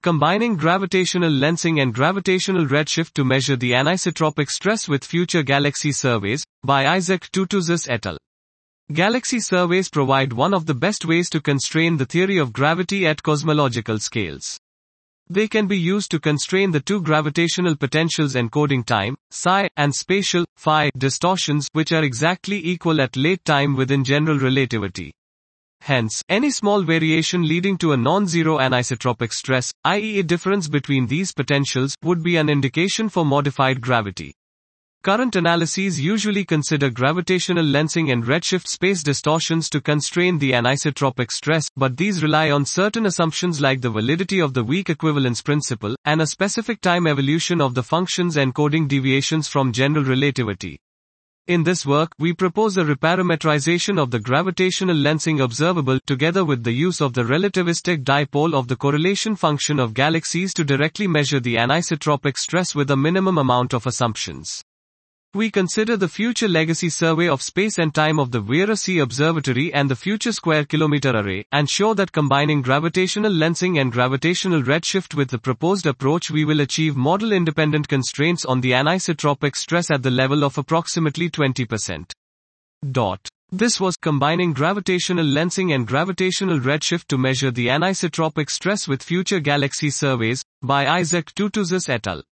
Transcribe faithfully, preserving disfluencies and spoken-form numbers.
Combining Gravitational Lensing and Gravitational Redshift to Measure the Anisotropic Stress with Future Galaxy Surveys, by Isaac Toutousis et al. Galaxy surveys provide one of the best ways to constrain the theory of gravity at cosmological scales. They can be used to constrain the two gravitational potentials encoding time, psi, and spatial, phi, distortions, which are exactly equal at late time within general relativity. Hence, any small variation leading to a non-zero anisotropic stress, that is a difference between these potentials, would be an indication for modified gravity. Current analyses usually consider gravitational lensing and redshift space distortions to constrain the anisotropic stress, but these rely on certain assumptions like the validity of the weak equivalence principle, and a specific time evolution of the functions encoding deviations from general relativity. In this work, we propose a reparametrization of the gravitational lensing observable together with the use of the relativistic dipole of the correlation function of galaxies to directly measure the anisotropic stress with a minimum amount of assumptions. We consider the Future Legacy Survey of Space and Time of the Vera C Observatory and the Future Square Kilometer Array, and show that combining gravitational lensing and gravitational redshift with the proposed approach we will achieve model-independent constraints on the anisotropic stress at the level of approximately twenty percent. Dot. This was Combining Gravitational Lensing and Gravitational Redshift to Measure the Anisotropic Stress with Future Galaxy Surveys, by Isaac Toutousis et al.